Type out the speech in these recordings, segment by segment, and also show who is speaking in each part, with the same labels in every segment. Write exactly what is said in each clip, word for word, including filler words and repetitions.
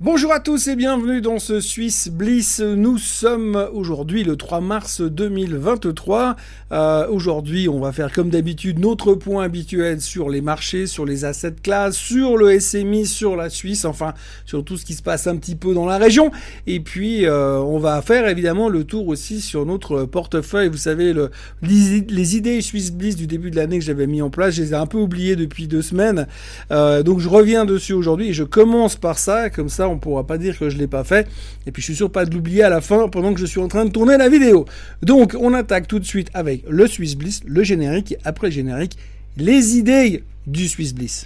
Speaker 1: Bonjour à tous et bienvenue dans ce Swiss Bliss. Nous sommes aujourd'hui le trois mars deux mille vingt-trois. Euh, aujourd'hui, on va faire comme d'habitude notre point habituel sur les marchés, sur les asset classes, sur le S M I, sur la Suisse, enfin sur tout ce qui se passe un petit peu dans la région. Et puis, euh, on va faire évidemment le tour aussi sur notre portefeuille. Vous savez, le, les, les idées Swiss Bliss du début de l'année que j'avais mis en place, je les ai un peu oubliées depuis deux semaines. Euh, donc, je reviens dessus aujourd'hui et je commence par ça, comme ça, on pourra pas dire que je l'ai pas fait. Et puis je suis sûr pas de l'oublier à la fin pendant que je suis en train de tourner la vidéo. Donc on attaque tout de suite avec le Swiss Bliss, le générique, et après le générique, les idées du Swiss Bliss.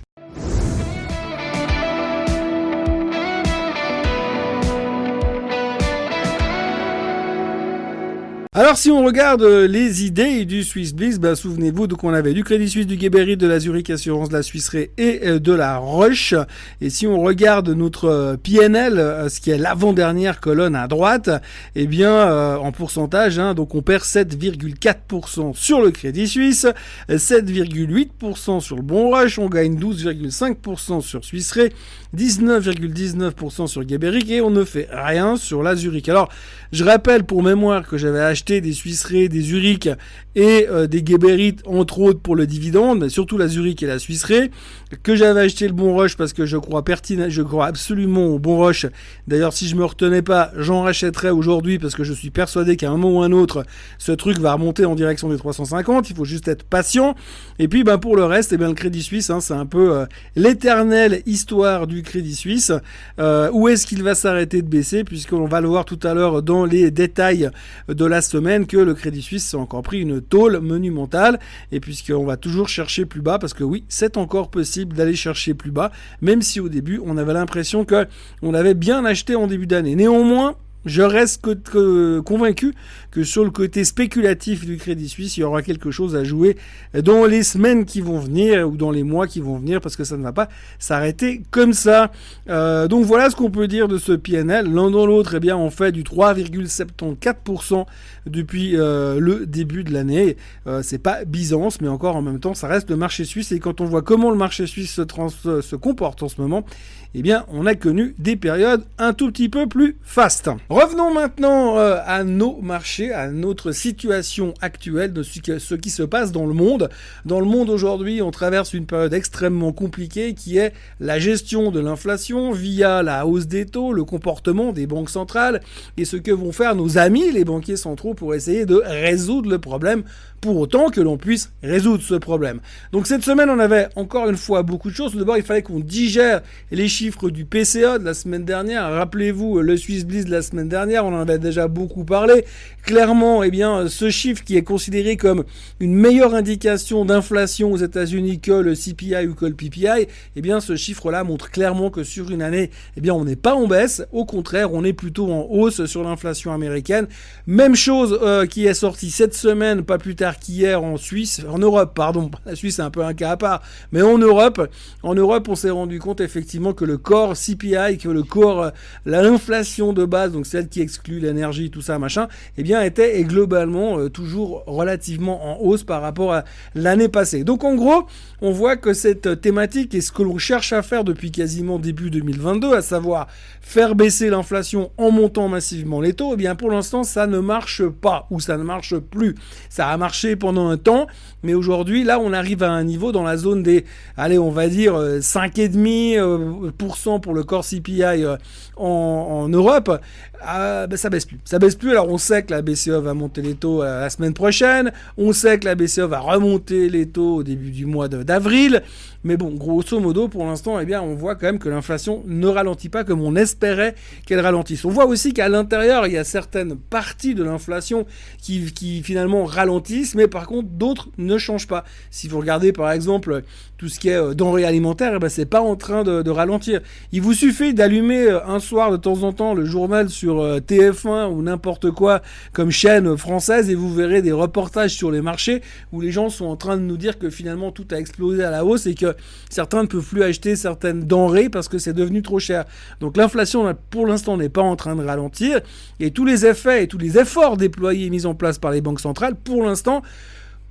Speaker 1: Alors si on regarde les idées du Swiss Bliss, ben, souvenez-vous donc on avait du Crédit Suisse, du Geberit, de la Zurich Assurance, de la Swiss Re et de la Roche. Et si on regarde notre P N L, ce qui est l'avant-dernière colonne à droite, eh bien euh, en pourcentage, hein, donc on perd sept virgule quatre pour cent sur le Crédit Suisse, sept virgule huit pour cent sur le Bon Roche, on gagne douze virgule cinq pour cent sur Swiss Re, dix-neuf virgule dix-neuf pour cent sur Geberit et on ne fait rien sur la Zurich. Alors je rappelle pour mémoire que j'avais acheté des Swiss Re, des Zurich et euh, des Geberit entre autres pour le dividende, mais surtout la Zurich et la Swiss Re, que j'avais acheté le Bon Roche parce que je crois pertinent, je crois absolument au Bon Roche. D'ailleurs, si je me retenais pas, j'en rachèterais aujourd'hui parce que je suis persuadé qu'à un moment ou un autre, ce truc va remonter en direction des trois cent cinquante. Il faut juste être patient. Et puis, ben pour le reste, eh bien le Crédit Suisse, hein, c'est un peu euh, l'éternelle histoire du Crédit Suisse. Euh, où est-ce qu'il va s'arrêter de baisser, puisqu'on va le voir tout à l'heure dans les détails de la semaine que le Crédit Suisse s'est encore pris une tôle monumentale et puisqu'on va toujours chercher plus bas parce que oui, c'est encore possible d'aller chercher plus bas, même si au début on avait l'impression que on avait bien acheté en début d'année. Néanmoins, je reste que, que, convaincu que sur le côté spéculatif du Crédit Suisse, il y aura quelque chose à jouer dans les semaines qui vont venir ou dans les mois qui vont venir parce que ça ne va pas s'arrêter comme ça. Euh, donc voilà ce qu'on peut dire de ce P N L. L'un dans l'autre, eh bien, on fait du trois virgule soixante-quatorze pour cent depuis euh, le début de l'année. Euh, c'est pas Byzance, mais encore en même temps, ça reste le marché suisse. Et quand on voit comment le marché suisse se, trans- se comporte en ce moment, eh bien, on a connu des périodes un tout petit peu plus fastes. Revenons maintenant euh, à nos marchés, à notre situation actuelle, de ce qui, ce qui se passe dans le monde. Dans le monde aujourd'hui, on traverse une période extrêmement compliquée qui est la gestion de l'inflation via la hausse des taux, le comportement des banques centrales et ce que vont faire nos amis, les banquiers centraux, pour essayer de résoudre le problème pour autant que l'on puisse résoudre ce problème. Donc cette semaine, on avait encore une fois beaucoup de choses. Tout d'abord, il fallait qu'on digère les chiffres du P C E de la semaine dernière. Rappelez-vous, le Swiss Bliss de la semaine dernière, on en avait déjà beaucoup parlé. Clairement, eh bien, ce chiffre qui est considéré comme une meilleure indication d'inflation aux États-Unis que le C P I ou que le P P I, eh bien, ce chiffre-là montre clairement que sur une année, eh bien, on n'est pas en baisse. Au contraire, on est plutôt en hausse sur l'inflation américaine. Même chose euh, qui est sortie cette semaine, pas plus tard qu'hier en Suisse, en Europe, pardon. La Suisse, c'est un peu un cas à part. Mais en Europe, en Europe, on s'est rendu compte effectivement que le core C P I, que le core, l'inflation de base, donc celle qui exclut l'énergie, tout ça, machin, eh bien, était globalement euh, toujours relativement en hausse par rapport à l'année passée. Donc, en gros, on voit que cette thématique est ce que l'on cherche à faire depuis quasiment début deux mille vingt-deux, à savoir faire baisser l'inflation en montant massivement les taux, eh bien, pour l'instant, ça ne marche pas, ou ça ne marche plus. Ça a marché pendant un temps, mais aujourd'hui, là, on arrive à un niveau dans la zone des, allez, on va dire cinq virgule cinq pour cent pour le core C P I en, en Europe. Euh, ben, ça baisse plus. Ça baisse plus. Alors, on sait que la B C E va monter les taux euh, la semaine prochaine. On sait que la B C E va remonter les taux au début du mois de, d'avril. Mais bon, grosso modo, pour l'instant, eh bien, on voit quand même que l'inflation ne ralentit pas comme on espérait qu'elle ralentisse. On voit aussi qu'à l'intérieur, il y a certaines parties de l'inflation qui, qui finalement ralentissent, mais par contre, d'autres ne changent pas. Si vous regardez, par exemple, tout ce qui est euh, denrées alimentaires, eh ben, c'est pas en train de, de ralentir. Il vous suffit d'allumer euh, un soir de temps en temps le journal sur euh, T F un ou n'importe quoi comme chaîne française et vous verrez des reportages sur les marchés où les gens sont en train de nous dire que finalement tout a explosé à la hausse et que certains ne peuvent plus acheter certaines denrées parce que c'est devenu trop cher. Donc l'inflation pour l'instant n'est pas en train de ralentir et tous les effets et tous les efforts déployés et mis en place par les banques centrales pour l'instant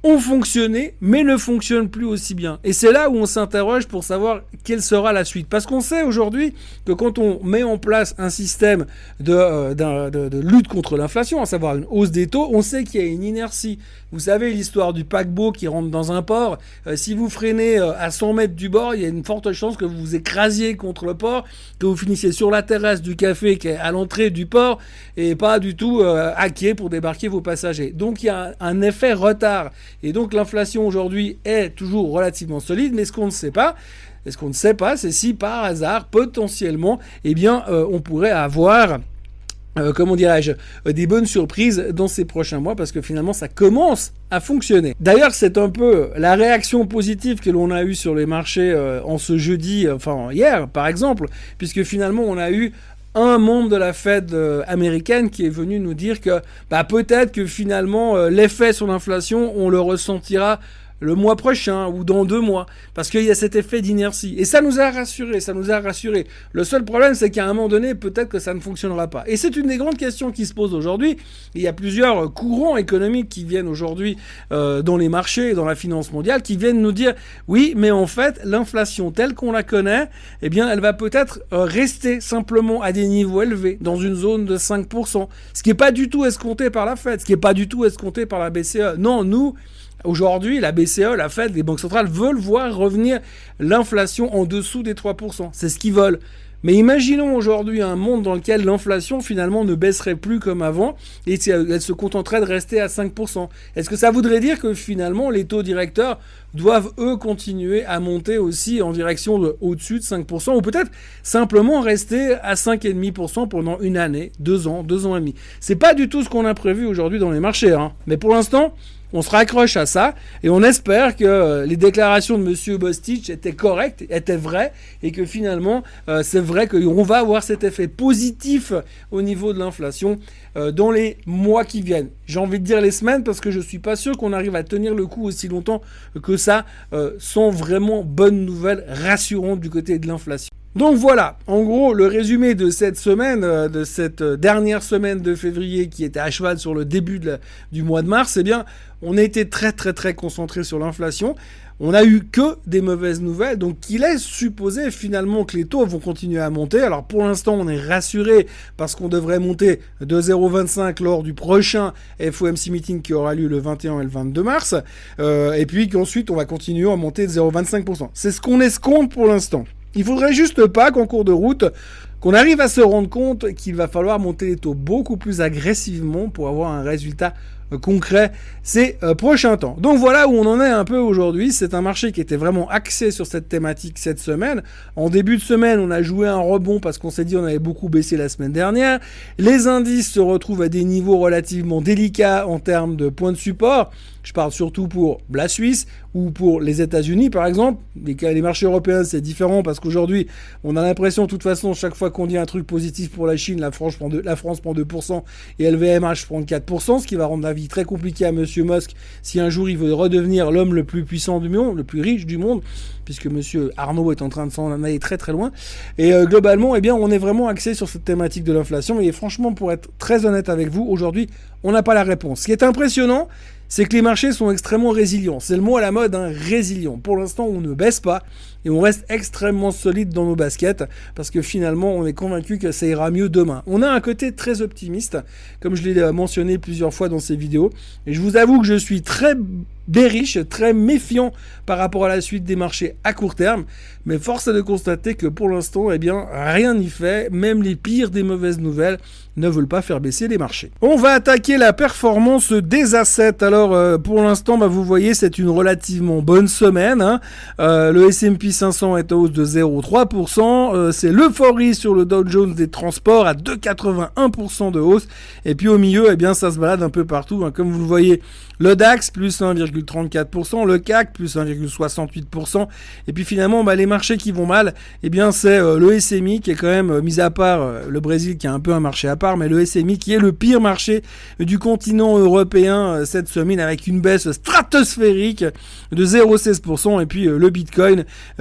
Speaker 1: ont fonctionné, mais ne fonctionnent plus aussi bien. Et c'est là où on s'interroge pour savoir quelle sera la suite. Parce qu'on sait aujourd'hui que quand on met en place un système de, euh, de, de lutte contre l'inflation, à savoir une hausse des taux, on sait qu'il y a une inertie. Vous savez l'histoire du paquebot qui rentre dans un port. Euh, si vous freinez euh, à cent mètres du bord, il y a une forte chance que vous vous écrasiez contre le port, que vous finissiez sur la terrasse du café qui est à l'entrée du port et pas du tout euh, à quai pour débarquer vos passagers. Donc il y a un effet retard. Et donc l'inflation aujourd'hui est toujours relativement solide, mais ce qu'on ne sait pas, et ce qu'on ne sait pas, c'est si par hasard, potentiellement, eh bien, euh, on pourrait avoir... Euh, comment dirais-je, euh, des bonnes surprises dans ces prochains mois parce que finalement ça commence à fonctionner. D'ailleurs, c'est un peu la réaction positive que l'on a eue sur les marchés euh, en ce jeudi, euh, enfin hier par exemple, puisque finalement on a eu un membre de la Fed euh, américaine qui est venu nous dire que bah, peut-être que finalement euh, l'effet sur l'inflation, on le ressentira le mois prochain ou dans deux mois, parce qu'il y a cet effet d'inertie. Et ça nous a rassurés, ça nous a rassurés. Le seul problème, c'est qu'à un moment donné, peut-être que ça ne fonctionnera pas. Et c'est une des grandes questions qui se posent aujourd'hui. Il y a plusieurs courants économiques qui viennent aujourd'hui euh, dans les marchés et dans la finance mondiale, qui viennent nous dire, oui, mais en fait, l'inflation telle qu'on la connaît, eh bien, elle va peut-être euh, rester simplement à des niveaux élevés, dans une zone de cinq pour cent, ce qui n'est pas du tout escompté par la Fed, ce qui n'est pas du tout escompté par la B C E. Non, nous... Aujourd'hui, la B C E, la Fed, les banques centrales veulent voir revenir l'inflation en dessous des trois pour cent. C'est ce qu'ils veulent. Mais imaginons aujourd'hui un monde dans lequel l'inflation finalement ne baisserait plus comme avant et elle se contenterait de rester à cinq pour cent. Est-ce que ça voudrait dire que finalement les taux directeurs doivent eux continuer à monter aussi en direction de au-dessus de cinq pour cent ou peut-être simplement rester à cinq virgule cinq pour cent pendant une année, deux ans, deux ans et demi. C'est pas du tout ce qu'on a prévu aujourd'hui dans les marchés, hein. Mais pour l'instant, on se raccroche à ça et on espère que les déclarations de Monsieur Bostich étaient correctes, étaient vraies et que finalement euh, c'est vrai qu'on va avoir cet effet positif au niveau de l'inflation euh, dans les mois qui viennent. J'ai envie de dire les semaines parce que je suis pas sûr qu'on arrive à tenir le coup aussi longtemps que ça euh, sans vraiment bonnes nouvelles rassurantes du côté de l'inflation. Donc voilà, en gros, le résumé de cette semaine, euh, de cette dernière semaine de février qui était à cheval sur le début de la, du mois de mars, eh bien, on a été très très très concentré sur l'inflation. On n'a eu que des mauvaises nouvelles, donc il est supposé finalement que les taux vont continuer à monter. Alors pour l'instant, on est rassuré parce qu'on devrait monter de zéro virgule vingt-cinq lors du prochain F O M C meeting qui aura lieu le vingt et un et le vingt-deux mars, euh, et puis qu'ensuite on va continuer à monter de zéro virgule vingt-cinq pour cent. C'est ce qu'on escompte pour l'instant. Il faudrait juste pas qu'en cours de route, qu'on arrive à se rendre compte qu'il va falloir monter les taux beaucoup plus agressivement pour avoir un résultat euh, concret ces euh, prochains temps. Donc voilà où on en est un peu aujourd'hui. C'est un marché qui était vraiment axé sur cette thématique cette semaine. En début de semaine, on a joué un rebond parce qu'on s'est dit on avait beaucoup baissé la semaine dernière. Les indices se retrouvent à des niveaux relativement délicats en termes de points de support. Je parle surtout pour la Suisse ou pour les États-Unis, par exemple. Les, les marchés européens, c'est différent parce qu'aujourd'hui, on a l'impression, de toute façon, chaque fois qu'on dit un truc positif pour la Chine, la France prend deux, la France prend deux pour cent et L V M H prend quatre pour cent, ce qui va rendre la vie très compliquée à Monsieur Musk si un jour il veut redevenir l'homme le plus puissant du monde, le plus riche du monde, puisque Monsieur Arnaud est en train de s'en aller très très loin. Et euh, globalement, eh bien, on est vraiment axé sur cette thématique de l'inflation. Et franchement, pour être très honnête avec vous, aujourd'hui, on n'a pas la réponse. Ce qui est impressionnant, c'est que les marchés sont extrêmement résilients. C'est le mot à la mode, hein, résilient. Pour l'instant, on ne baisse pas et on reste extrêmement solide dans nos baskets parce que finalement, on est convaincu que ça ira mieux demain. On a un côté très optimiste, comme je l'ai mentionné plusieurs fois dans ces vidéos. Et je vous avoue que je suis très bearish, très méfiant par rapport à la suite des marchés à court terme. Mais force est de constater que pour l'instant, eh bien, rien n'y fait. Même les pires des mauvaises nouvelles ne veulent pas faire baisser les marchés. On va attaquer la performance des assets. Alors, euh, pour l'instant, bah, vous voyez, c'est une relativement bonne semaine, hein. Euh, le S and P cinq cents est en hausse de zéro virgule trois pour cent. Euh, c'est l'euphorie sur le Dow Jones des transports à deux virgule quatre-vingt-un pour cent de hausse. Et puis au milieu, eh bien, ça se balade un peu partout, hein. Comme vous le voyez, le DAX plus un virgule trente-quatre pour cent, le C A C plus un virgule soixante-huit pour cent. Et puis finalement, bah, les marchés qui vont mal, eh bien, c'est euh, le S M I qui est quand même, euh, mis à part euh, le Brésil qui est un peu un marché à part, mais le S M I qui est le pire marché du continent européen euh, cette semaine avec une baisse stratosphérique de zéro virgule seize pour cent. Et puis euh, le Bitcoin euh,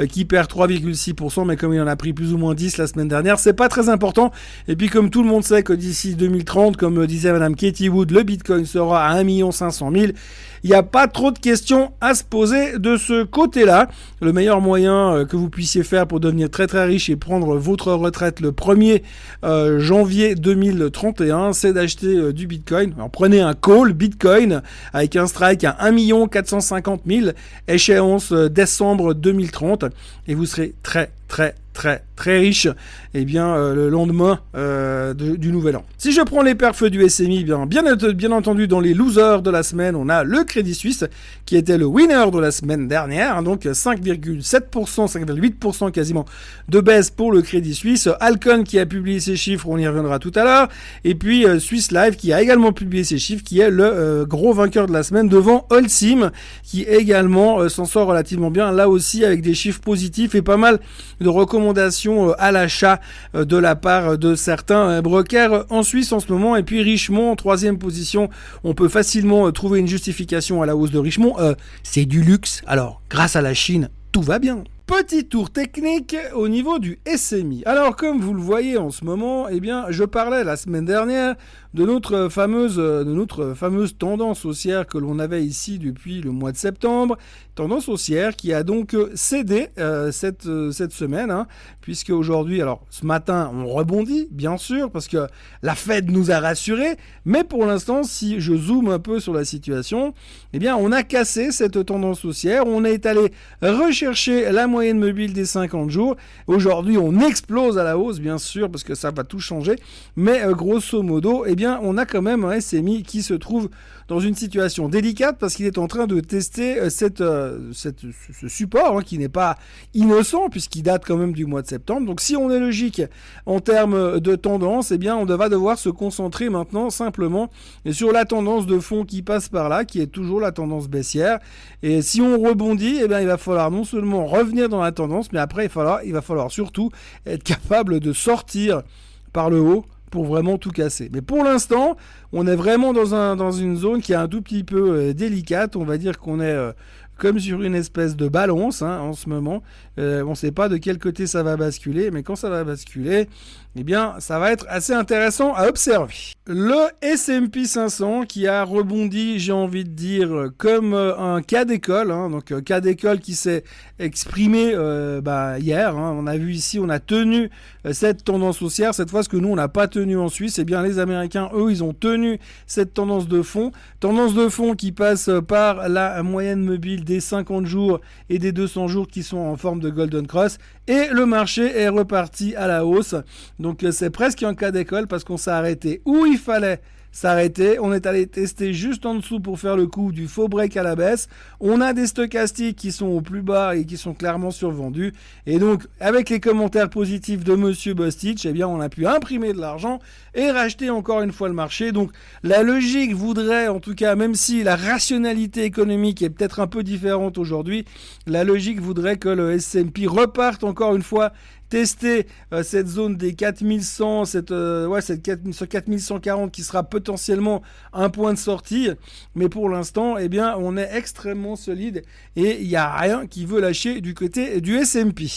Speaker 1: euh, qui perd trois virgule six pour cent, mais comme il en a pris plus ou moins dix la semaine dernière, c'est pas très important. Et puis comme tout le monde sait que d'ici deux mille trente, comme disait Madame Katie Wood, le Bitcoin sera à un million cinq cent mille. Il n'y a pas trop de questions à se poser de ce côté-là. Le meilleur moyen que vous puissiez faire pour devenir très très riche et prendre votre retraite le premier euh, janvier deux mille trente et un, c'est d'acheter euh, du Bitcoin. Alors prenez un call Bitcoin avec un strike à un million quatre cent cinquante mille, échéance euh, décembre deux mille trente, et vous serez très très très très riche et bien euh, le lendemain euh, de, du nouvel an. Si je prends les perfs du S M I, bien, bien, bien entendu dans les losers de la semaine, on a le Crédit Suisse qui était le winner de la semaine dernière, donc cinq virgule sept pour cent, cinq virgule huit pour cent quasiment de baisse pour le Crédit Suisse. Alcon qui a publié ses chiffres, on y reviendra tout à l'heure, et puis euh, Swiss Life qui a également publié ses chiffres, qui est le euh, gros vainqueur de la semaine devant Holcim qui également euh, s'en sort relativement bien, là aussi avec des chiffres positifs et pas mal de recommandations à l'achat de la part de certains brokers en Suisse en ce moment. Et puis Richemont en troisième position, on peut facilement trouver une justification à la hausse de Richemont. Euh, c'est du luxe, alors grâce à la Chine, tout va bien. Petit tour technique au niveau du S M I. Alors comme vous le voyez en ce moment, eh bien je parlais la semaine dernière de notre fameuse, de notre fameuse tendance haussière que l'on avait ici depuis le mois de septembre. Tendance haussière qui a donc cédé euh, cette, euh, cette semaine, hein, puisque aujourd'hui, alors ce matin, on rebondit, bien sûr, parce que la Fed nous a rassurés, mais pour l'instant, si je zoome un peu sur la situation, eh bien on a cassé cette tendance haussière, on est allé rechercher la moyenne mobile des cinquante jours. Aujourd'hui, on explose à la hausse, bien sûr, parce que ça va tout changer, mais euh, grosso modo, eh bien on a quand même un S M I qui se trouve dans une situation délicate parce qu'il est en train de tester cette, euh, cette, ce support hein, qui n'est pas innocent puisqu'il date quand même du mois de septembre. Donc si on est logique en termes de tendance, eh bien on va devoir se concentrer maintenant simplement sur la tendance de fond qui passe par là, qui est toujours la tendance baissière. Et si on rebondit, eh bien il va falloir non seulement revenir dans la tendance, mais après il va falloir, il va falloir surtout être capable de sortir par le haut pour vraiment tout casser. Mais pour l'instant, on est vraiment dans, un, dans une zone qui est un tout petit peu euh, délicate. On va dire qu'on est euh, comme sur une espèce de balance hein, en ce moment. Euh, on ne sait pas de quel côté ça va basculer, mais quand ça va basculer, eh bien, ça va être assez intéressant à observer. Le S and P cinq cents qui a rebondi, j'ai envie de dire, comme euh, un cas d'école. Hein, donc, euh, cas d'école qui s'est exprimé euh, bah, hier. Hein, on a vu ici, on a tenu euh, cette tendance haussière. Cette fois, ce que nous, on n'a pas tenu en Suisse, eh bien, les Américains, eux, ils ont tenu cette tendance de fond. Tendance de fond qui passe par la moyenne mobile des cinquante jours et des deux cents jours qui sont en forme de Golden Cross. Et le marché est reparti à la hausse. Donc c'est presque un cas d'école parce qu'on s'est arrêté où il fallait s'arrêter. On est allé tester juste en dessous pour faire le coup du faux break à la baisse. On a des stochastiques qui sont au plus bas et qui sont clairement survendus. Et donc, avec les commentaires positifs de Monsieur Bostich, eh bien, on a pu imprimer de l'argent et racheter encore une fois le marché. Donc, la logique voudrait, en tout cas, même si la rationalité économique est peut-être un peu différente aujourd'hui, la logique voudrait que le S and P reparte encore une fois tester euh, cette zone des quatre mille cent, cette, euh, ouais, cette quatre mille cent quarante qui sera potentiellement un point de sortie. Mais pour l'instant, eh bien, on est extrêmement solide et il n'y a rien qui veut lâcher du côté du S and P.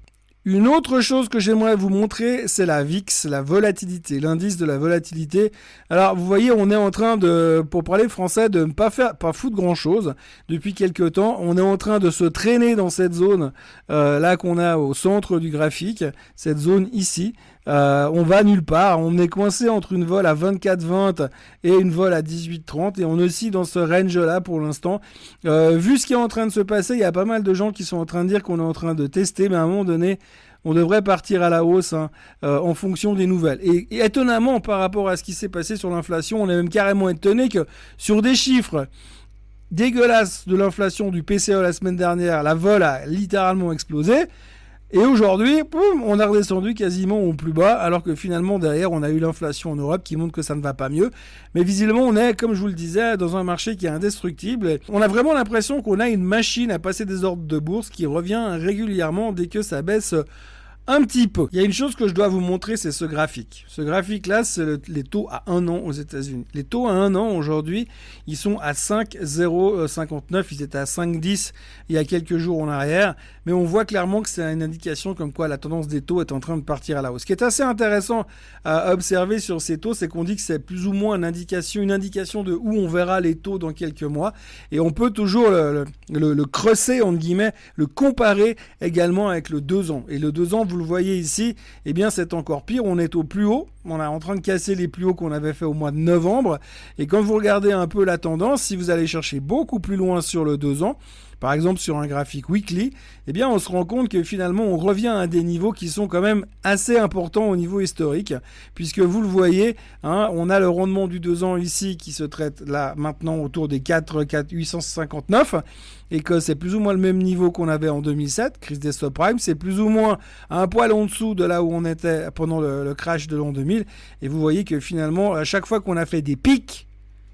Speaker 1: Une autre chose que j'aimerais vous montrer, c'est la V I X, la volatilité, l'indice de la volatilité. Alors, vous voyez, on est en train de, pour parler français, de ne pas faire, pas foutre grand chose depuis quelques temps. On est en train de se traîner dans cette zone, euh, là qu'on a au centre du graphique, cette zone ici. Euh, on va nulle part, on est coincé entre une vol à vingt-quatre vingt et une vol à dix-huit trente et on est aussi dans ce range là pour l'instant. Euh, vu ce qui est en train de se passer, il y a pas mal de gens qui sont en train de dire qu'on est en train de tester, mais à un moment donné on devrait partir à la hausse hein, euh, en fonction des nouvelles. Et, et étonnamment par rapport à ce qui s'est passé sur l'inflation, on est même carrément étonné que sur des chiffres dégueulasses de l'inflation du P C E la semaine dernière, la vol a littéralement explosé. Et aujourd'hui, boum, on a redescendu quasiment au plus bas, alors que finalement, derrière, on a eu l'inflation en Europe qui montre que ça ne va pas mieux. Mais visiblement, on est, comme je vous le disais, dans un marché qui est indestructible. On a vraiment l'impression qu'on a une machine à passer des ordres de bourse qui revient régulièrement dès que ça baisse un petit peu. Il y a une chose que je dois vous montrer, c'est ce graphique. Ce graphique-là, c'est le, les taux à un an aux États-Unis. Les taux à un an aujourd'hui, ils sont à cinq virgule zéro cinquante-neuf. Ils étaient à cinq virgule dix il y a quelques jours en arrière. Mais on voit clairement que c'est une indication comme quoi la tendance des taux est en train de partir à la hausse. Ce qui est assez intéressant à observer sur ces taux, c'est qu'on dit que c'est plus ou moins une indication, une indication de où on verra les taux dans quelques mois. Et on peut toujours le, le, le, le crosser, entre guillemets, le comparer également avec le deux ans. Et le deux ans, vous le voyez ici, eh bien c'est encore pire, on est au plus haut, on est en train de casser les plus hauts qu'on avait fait au mois de novembre, et quand vous regardez un peu la tendance, si vous allez chercher beaucoup plus loin sur le deux ans, par exemple sur un graphique weekly, eh bien on se rend compte que finalement on revient à des niveaux qui sont quand même assez importants au niveau historique, puisque vous le voyez, hein, on a le rendement du deux ans ici qui se traite là maintenant autour des quatre virgule huit cent cinquante-neuf, et que c'est plus ou moins le même niveau qu'on avait en deux mille sept, crise des subprimes, c'est plus ou moins un poil en dessous de là où on était pendant le, le crash de l'an deux mille, et vous voyez que finalement, à chaque fois qu'on a fait des pics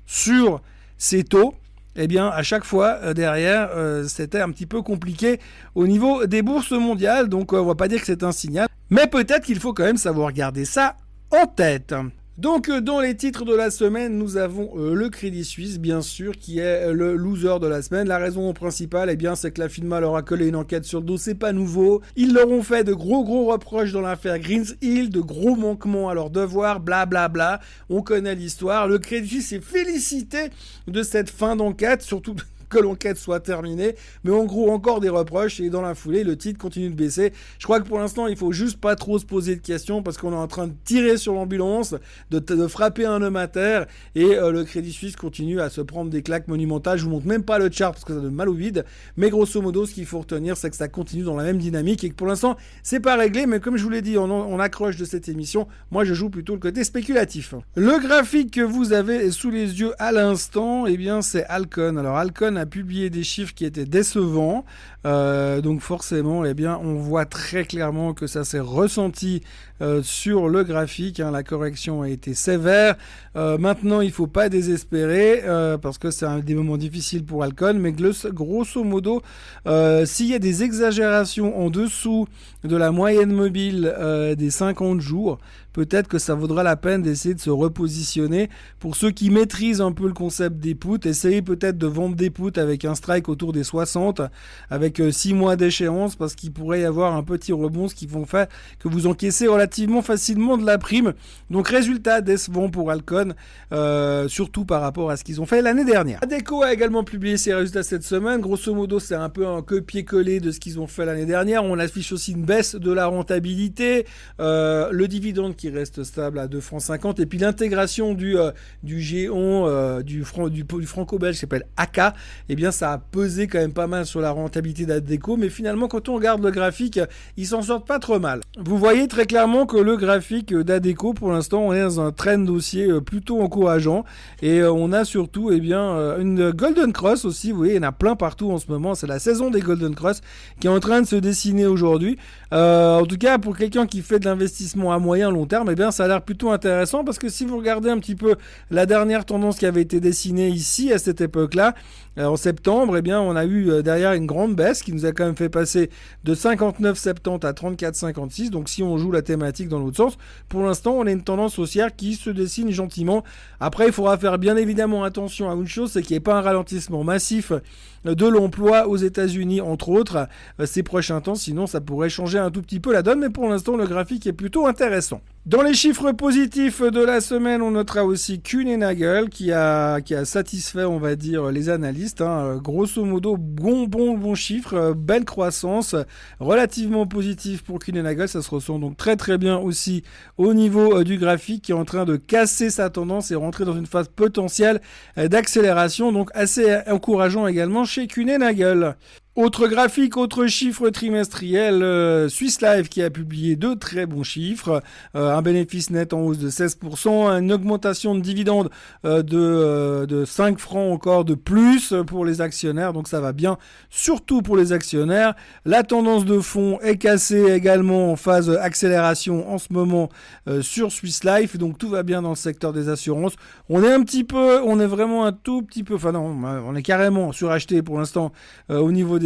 Speaker 1: sur ces taux, eh bien, à chaque fois, euh, derrière, euh, c'était un petit peu compliqué au niveau des bourses mondiales, donc euh, on va pas dire que c'est un signal, mais peut-être qu'il faut quand même savoir garder ça en tête. Donc euh, dans les titres de la semaine, nous avons euh, le Crédit Suisse, bien sûr, qui est euh, le loser de la semaine. La raison principale, eh bien, c'est que la FINMA leur a collé une enquête sur le dos, c'est pas nouveau. Ils leur ont fait de gros gros reproches dans l'affaire Greensill, de gros manquements à leurs devoirs, bla bla bla. On connaît l'histoire. Le Crédit Suisse s'est félicité de cette fin d'enquête, surtout que l'enquête soit terminée, mais en gros encore des reproches, et dans la foulée le titre continue de baisser. Je crois que pour l'instant il faut juste pas trop se poser de questions, parce qu'on est en train de tirer sur l'ambulance, de, de frapper un homme à terre, et euh, le Crédit Suisse continue à se prendre des claques monumentales. Je vous montre même pas le chart parce que ça donne mal au vide, mais grosso modo ce qu'il faut retenir, c'est que ça continue dans la même dynamique, et que pour l'instant c'est pas réglé, mais comme je vous l'ai dit en, en accroche de cette émission, moi je joue plutôt le côté spéculatif. Le graphique que vous avez sous les yeux à l'instant, eh bien c'est Alcon. Alors Alcon a publié des chiffres qui étaient décevants, euh, donc forcément, eh bien, on voit très clairement que ça s'est ressenti euh, sur le graphique, hein, la correction a été sévère. Euh, maintenant, il ne faut pas désespérer, euh, parce que c'est un des moments difficiles pour Alcon, mais grosso modo, euh, s'il y a des exagérations en dessous de la moyenne mobile euh, des cinquante jours, peut-être que ça vaudra la peine d'essayer de se repositionner. Pour ceux qui maîtrisent un peu le concept des puts, essayez peut-être de vendre des puts avec un strike autour des soixante, avec six mois d'échéance, parce qu'il pourrait y avoir un petit rebond, ce qui vont faire que vous encaissez relativement facilement de la prime. Donc résultat décevant pour Alcon, euh, surtout par rapport à ce qu'ils ont fait l'année dernière. Adecco a également publié ses résultats cette semaine. Grosso modo, c'est un peu un copier-coller de ce qu'ils ont fait l'année dernière. On affiche aussi une baisse de la rentabilité, euh, le dividende qui reste stable à deux francs cinquante, et puis l'intégration du, euh, du géant euh, du, fran- du, du franco-belge qui s'appelle A K A, eh bien ça a pesé quand même pas mal sur la rentabilité d'Adecco, mais finalement quand on regarde le graphique, ils s'en sortent pas trop mal. Vous voyez très clairement que le graphique d'Adecco, pour l'instant, on est dans un trend haussier plutôt encourageant, et on a surtout eh bien, une Golden Cross aussi, vous voyez, il y en a plein partout en ce moment, c'est la saison des Golden Cross qui est en train de se dessiner aujourd'hui. Euh, en tout cas, pour quelqu'un qui fait de l'investissement à moyen long terme, eh bien, ça a l'air plutôt intéressant, parce que si vous regardez un petit peu la dernière tendance qui avait été dessinée ici à cette époque-là, en septembre, eh bien, on a eu euh, derrière une grande baisse qui nous a quand même fait passer de cinquante-neuf virgule soixante-dix à trente-quatre virgule cinquante-six. Donc, si on joue la thématique dans l'autre sens, pour l'instant, on a une tendance haussière qui se dessine gentiment. Après, il faudra faire bien évidemment attention à une chose, c'est qu'il n'y ait pas un ralentissement massif de l'emploi aux États-Unis, entre autres, euh, ces prochains temps. Sinon, ça pourrait changer un tout petit peu la donne. Mais pour l'instant, le graphique est plutôt intéressant. Dans les chiffres positifs de la semaine, on notera aussi Kuehne et Nagel qui a, qui a satisfait, on va dire, les analystes. Hein. Grosso modo, bon, bon, bon chiffre, belle croissance, relativement positif pour Kuehne et Nagel. Ça se ressent donc très très bien aussi au niveau euh, du graphique qui est en train de casser sa tendance et rentrer dans une phase potentielle euh, d'accélération. Donc assez encourageant également chez Kuehne et Nagel. Autre graphique, autre chiffre trimestriel, euh, Swiss Life qui a publié deux très bons chiffres, euh, un bénéfice net en hausse de seize pour cent, une augmentation de dividendes euh, de, euh, de cinq francs encore de plus pour les actionnaires, donc ça va bien, surtout pour les actionnaires. La tendance de fond est cassée également en phase accélération en ce moment euh, sur Swiss Life, donc tout va bien dans le secteur des assurances. On est un petit peu, on est vraiment un tout petit peu, enfin non, on est carrément suracheté pour l'instant euh, au niveau des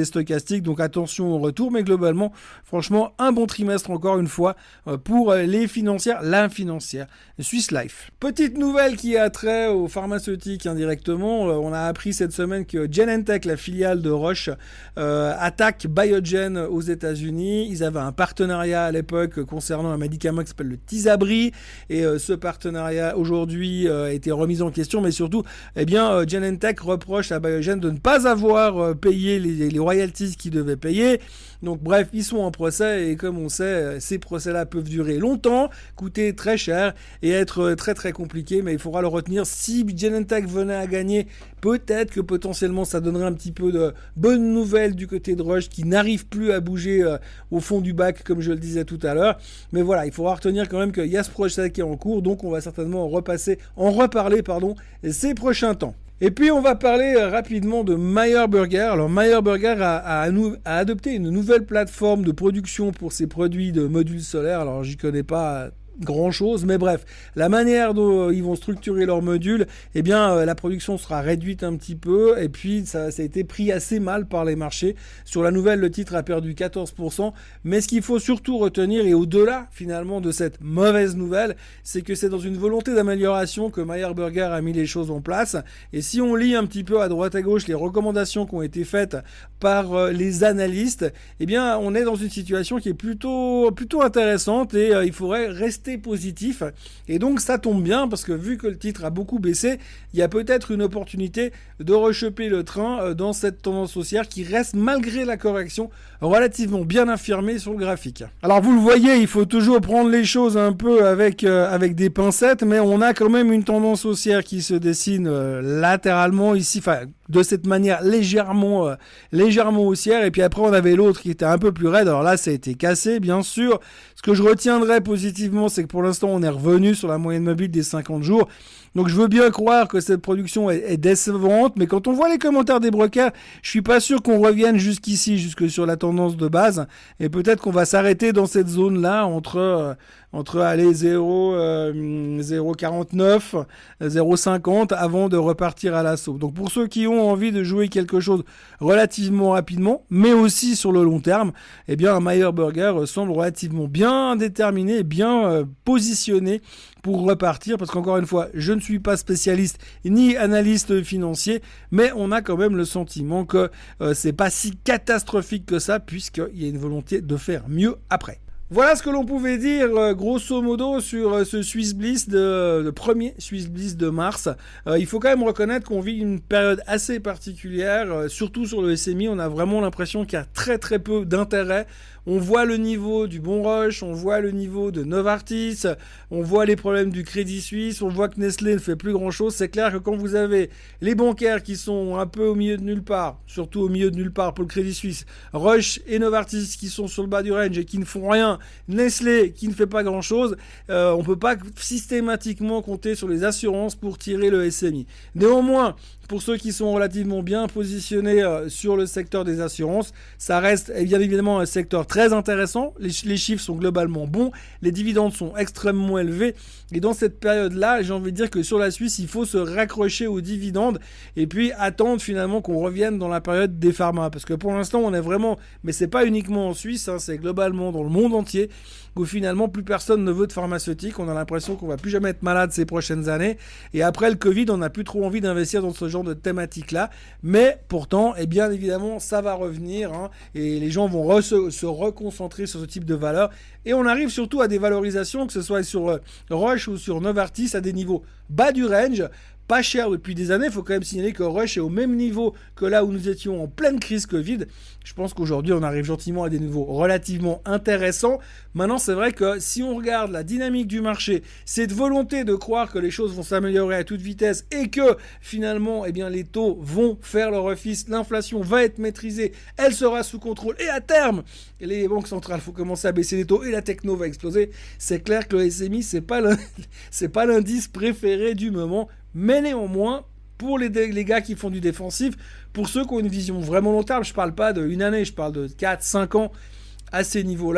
Speaker 1: des stochastiques, donc attention au retour, mais globalement, franchement, un bon trimestre encore une fois pour les financières, la financière Swiss Life. Petite nouvelle qui a trait aux pharmaceutiques indirectement, on a appris cette semaine que Genentech, la filiale de Roche, euh, attaque Biogen aux États-Unis. Ils avaient un partenariat à l'époque concernant un médicament qui s'appelle le Tysabri, et euh, ce partenariat aujourd'hui euh, a été remis en question, mais surtout, eh bien, euh, Genentech reproche à Biogen de ne pas avoir euh, payé les, les royalties qu'ils devaient payer. Donc bref, ils sont en procès, et comme on sait, ces procès-là peuvent durer longtemps, coûter très cher et être très très compliqué, mais il faudra le retenir. Si Genentech venait à gagner, peut-être que potentiellement ça donnerait un petit peu de bonnes nouvelles du côté de Roche, qui n'arrive plus à bouger euh, au fond du bac, comme je le disais tout à l'heure. Mais voilà, il faudra retenir quand même qu'il y a ce procès qui est en cours, donc on va certainement en repasser, en reparler, pardon, ces prochains temps. Et puis on va parler rapidement de Meyer Burger. Alors Meyer Burger a, a, a adopté une nouvelle plateforme de production pour ses produits de modules solaires. Alors j'y connais pas grand chose, mais bref, la manière dont ils vont structurer leurs modules, eh bien euh, la production sera réduite un petit peu, et puis ça, ça a été pris assez mal par les marchés. Sur la nouvelle, le titre a perdu quatorze pour cent, mais ce qu'il faut surtout retenir, et au-delà finalement de cette mauvaise nouvelle, c'est que c'est dans une volonté d'amélioration que Meyer Burger a mis les choses en place. Et si on lit un petit peu à droite à gauche les recommandations qui ont été faites par euh, les analystes, eh bien on est dans une situation qui est plutôt plutôt intéressante, et euh, il faudrait rester positif. Et donc ça tombe bien, parce que vu que le titre a beaucoup baissé, il y a peut-être une opportunité de rechoper le train dans cette tendance haussière qui reste, malgré la correction, relativement bien affirmée sur le graphique. Alors vous le voyez, il faut toujours prendre les choses un peu avec euh, avec des pincettes, mais on a quand même une tendance haussière qui se dessine euh, latéralement ici, enfin de cette manière légèrement euh, légèrement haussière. Et puis après on avait l'autre qui était un peu plus raide. Alors là ça a été cassé, bien sûr. Ce que je retiendrai positivement, c'est que pour l'instant on est revenu sur la moyenne mobile des cinquante jours. Donc je veux bien croire que cette production est, est décevante, mais quand on voit les commentaires des brokers, je suis pas sûr qu'on revienne jusqu'ici, jusque sur la tendance de base, et peut-être qu'on va s'arrêter dans cette zone-là entre euh, entre aller zéro virgule quarante-neuf, zéro virgule cinquante avant de repartir à l'assaut. Donc pour ceux qui ont envie de jouer quelque chose relativement rapidement, mais aussi sur le long terme, eh bien Meyer Burger semble relativement bien déterminé, bien euh, positionné pour repartir, parce qu'encore une fois, je ne suis pas spécialiste ni analyste financier, mais on a quand même le sentiment que euh, c'est pas si catastrophique que ça, puisqu'il y a une volonté de faire mieux après. Voilà ce que l'on pouvait dire euh, grosso modo sur euh, ce Swiss Bliss, de, le premier Swiss Bliss de mars. Euh, il faut quand même reconnaître qu'on vit une période assez particulière, euh, surtout sur le S M I. On a vraiment l'impression qu'il y a très très peu d'intérêt. On voit le niveau du Bon Roche, on voit le niveau de Novartis, on voit les problèmes du Crédit Suisse, on voit que Nestlé ne fait plus grand chose. C'est clair que quand vous avez les bancaires qui sont un peu au milieu de nulle part, surtout au milieu de nulle part pour le Crédit Suisse, Roche et Novartis qui sont sur le bas du range et qui ne font rien, Nestlé qui ne fait pas grand chose, euh, on peut pas systématiquement compter sur les assurances pour tirer le S M I. Néanmoins, pour ceux qui sont relativement bien positionnés euh, sur le secteur des assurances, ça reste bien évidemment un secteur très intéressant. Les, les chiffres sont globalement bons, les dividendes sont extrêmement élevés, et dans cette période-là, j'ai envie de dire que sur la Suisse, il faut se raccrocher aux dividendes et puis attendre finalement qu'on revienne dans la période des pharma, parce que pour l'instant, on est vraiment, mais c'est pas uniquement en Suisse, hein, c'est globalement dans le monde entier, où finalement plus personne ne veut de pharmaceutique. On a l'impression qu'on va plus jamais être malade ces prochaines années, et après le Covid, on n'a plus trop envie d'investir dans ce genre de thématique là, mais pourtant, et eh bien évidemment ça va revenir, hein, et les gens vont re se, se reconcentrer sur ce type de valeur, et on arrive surtout à des valorisations, que ce soit sur euh, Roche ou sur Novartis, à des niveaux bas du range, pas cher depuis des années. Il faut quand même signaler que Roche est au même niveau que là où nous étions en pleine crise Covid. Je pense qu'aujourd'hui, on arrive gentiment à des niveaux relativement intéressants. Maintenant, c'est vrai que si on regarde la dynamique du marché, cette volonté de croire que les choses vont s'améliorer à toute vitesse et que finalement, eh bien, les taux vont faire leur office, l'inflation va être maîtrisée, elle sera sous contrôle, et à terme, les banques centrales vont commencer à baisser les taux et la techno va exploser. C'est clair que le S M I, c'est pas l'in- c'est pas l'indice préféré du moment. Mais néanmoins, pour les, les gars qui font du défensif, pour ceux qui ont une vision vraiment long terme, je parle pas d'une année, je parle de quatre cinq ans, à ces niveaux-là,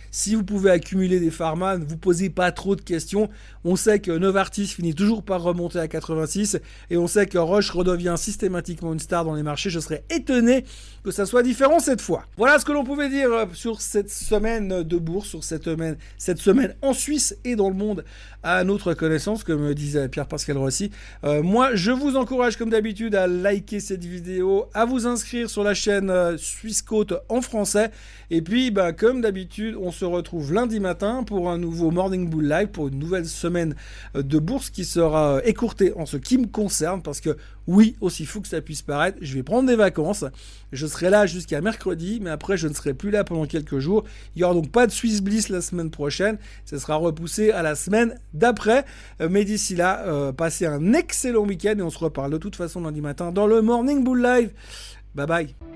Speaker 1: Si vous pouvez accumuler des pharma, ne vous posez pas trop de questions. On sait que Novartis finit toujours par remonter à quatre-vingt-six et on sait que Roche redevient systématiquement une star dans les marchés. Je serais étonné que ça soit différent cette fois. Voilà ce que l'on pouvait dire sur cette semaine de bourse, sur cette semaine, cette semaine en Suisse et dans le monde à notre connaissance, comme disait Pierre-Pascal Rossi. Euh, moi, je vous encourage comme d'habitude à liker cette vidéo, à vous inscrire sur la chaîne euh, Suisse Côte en français. Et puis, bah, comme d'habitude, on se retrouve lundi matin pour un nouveau Morning Bull Live, pour une nouvelle semaine de bourse qui sera écourtée en ce qui me concerne, parce que oui, aussi fou que ça puisse paraître, je vais prendre des vacances. Je serai là jusqu'à mercredi, mais après, je ne serai plus là pendant quelques jours. Il n'y aura donc pas de Swiss Bliss la semaine prochaine. Ça sera repoussé à la semaine d'après. Mais d'ici là, euh, passez un excellent week-end et on se reparle de toute façon lundi matin dans le Morning Bull Live. Bye bye.